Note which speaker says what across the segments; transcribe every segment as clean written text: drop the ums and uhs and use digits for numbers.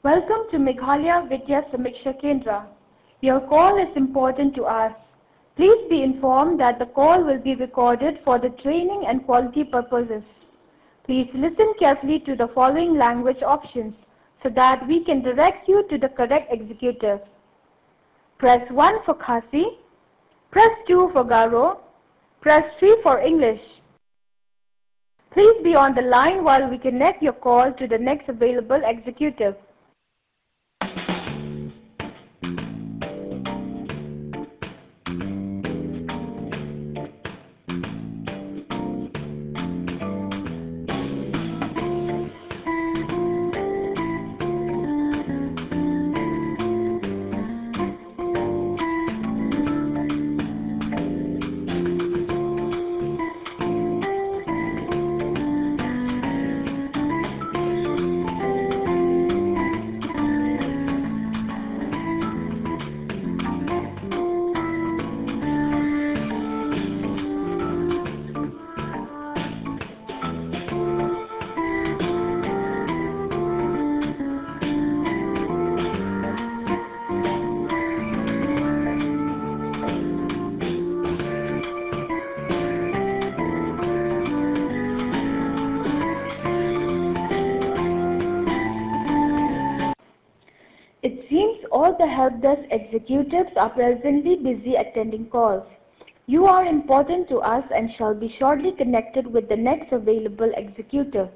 Speaker 1: Welcome to Meghalaya Vidya Samiksha Kendra. Your call is important to us. Please be informed that the call will be recorded for the training and quality purposes. Please listen carefully to the following language options so that we can direct you to the correct executive. Press 1 for Khasi, press 2 for Garo, press 3 for English. Please be on the line while we connect your call to the next available executive. It seems all the help desk executives are presently busy attending calls. You are important to us and shall be shortly connected with the next available executive.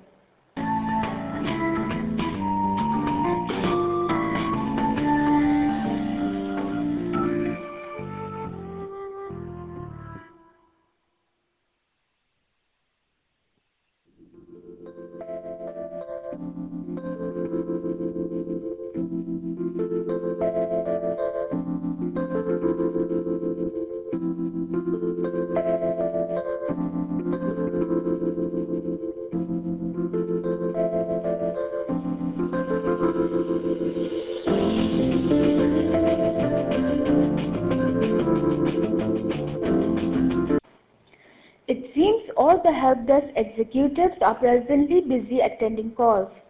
Speaker 1: It seems all the help desk executives are presently busy attending calls.